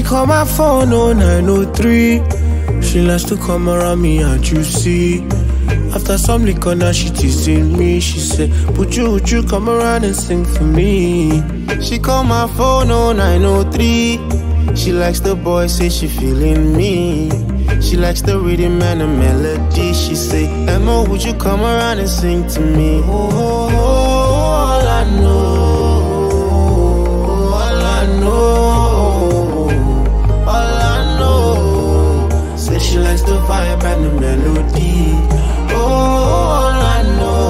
call my phone 0903. She likes to come around me and you see. After some liquor now she teasing me. She said, would you come around and sing for me? She call my phone 0903. She likes the boy, say she feeling me. She likes the rhythm and the melody. She say, Emma, would you come around and sing to me? Oh, all I know, all I know, all I know. Say she likes the vibe and the melody. Oh, all I know,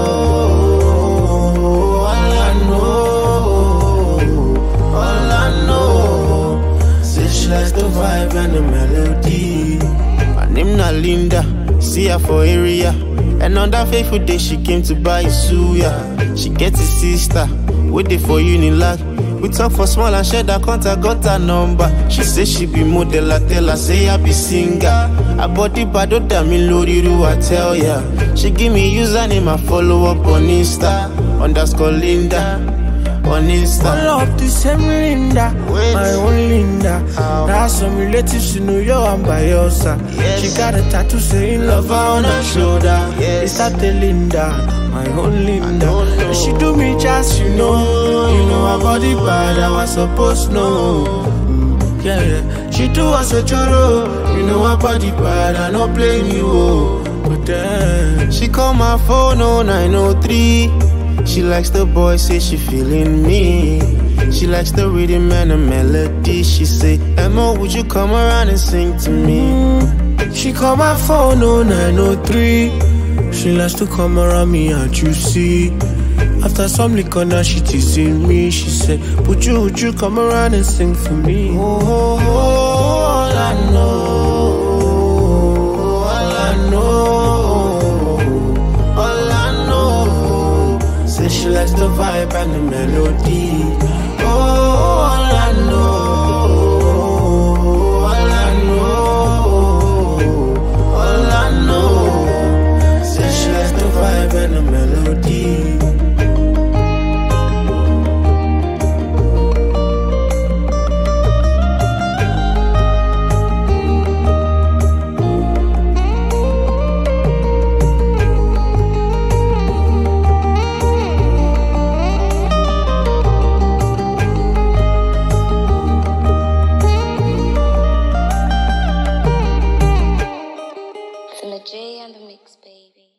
all I know, all I know. Say she likes the vibe and the melody. Name na Linda, see her for area. And on that fateful day she came to buy a suya. She gets a sister, waiting for Unilag. We talk for small and share that contact, got her number. She say she be model, I tell her say I be singer. Her body bad, damn me loriru, I tell ya. She give me username, I follow up on Insta, _ Linda. On Insta. Follow up the same Linda, my own Linda. Now some relatives in New York and by your side. Yes. She got a tattoo saying love her on her shoulder. Yes. Is that the Linda, my own Linda? She do me just, you know her body bad, I was supposed to know. Yeah. She do us a choro, you know her body bad, I no blame you. But then she call my phone 0903. She likes the boy, say she feeling me. She likes the rhythm and the melody. She say, Emma, would you come around and sing to me? She call my phone 0903. She likes to come around me and you see. After some liquor now she teasing me. She said, would you come around and sing for me? Oh, all I know, all I know. She likes the vibe and the melody. Oh, all I know, all I know, all I know. Say she likes the vibe and the melody. J and the mix, baby.